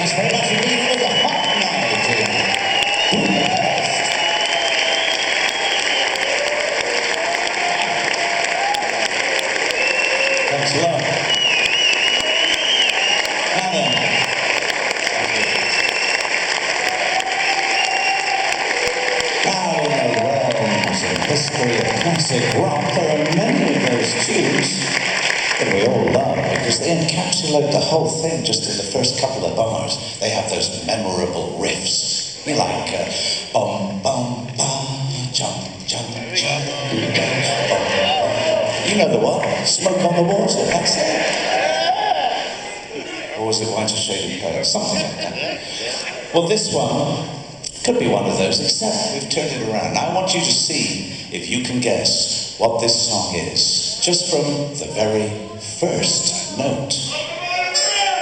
Thanks very much indeed for the hot night in Budapest. Thanks a lot. Now then. Now we know well music, history of classic rock. There are many of those tunes that we all love because they encapsulate the whole thing just in the first couple of bars. They have those memorable riffs. You like bum bum bum, jump jump jump, bum, bum. You know the one, Smoke on the Water, that's it. Or was it Whiter Shade of Pale? Something like that. Well, this one could be one of those, except we've turned it around. Now I want you to see if you can guess what this song is, just from the very first note.